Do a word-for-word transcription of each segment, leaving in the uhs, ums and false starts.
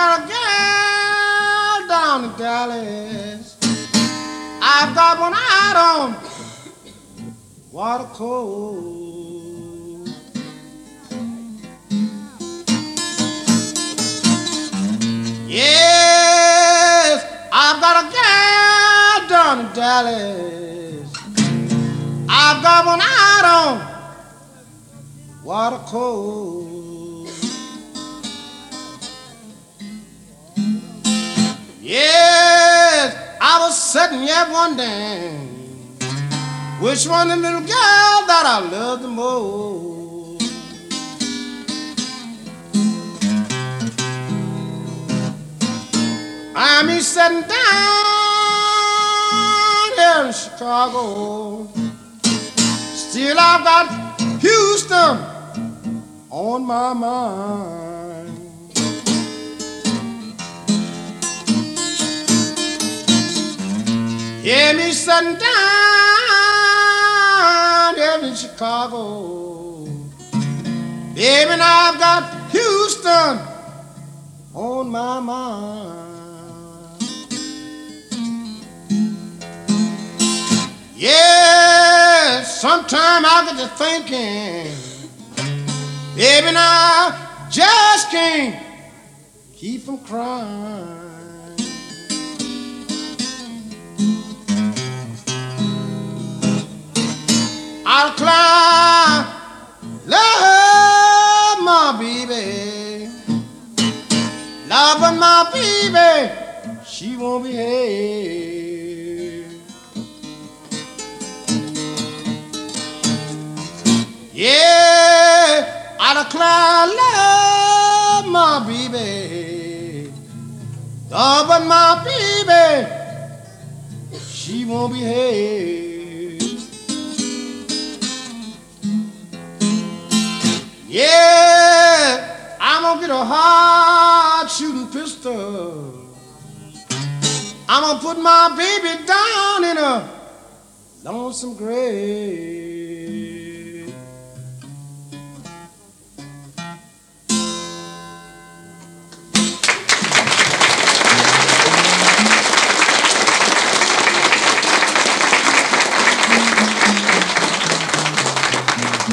got a gal down in Dallas. I've got one out on water cold. Yes, I've got a gal down in Dallas. I've got one out on water cold. Yes, I was sitting here wondering which one the little girl that I love the most. I'm here sitting down here in Chicago. Still I've got Houston on my mind. Hear me sitting down here in Chicago. Baby, now I've got Houston on my mind. Yeah, sometime I get to thinking, baby, now I just can't keep from crying. I'll cry, love my baby, loving my baby, she won't behave. Yeah, I'll cry, love my baby, loving my baby, she won't behave. Yeah, I'm gonna get a hard shooting pistol. I'm gonna put my baby down in a lonesome grave.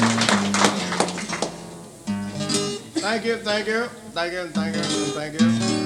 Thank you, thank you, thank you, thank you, thank you.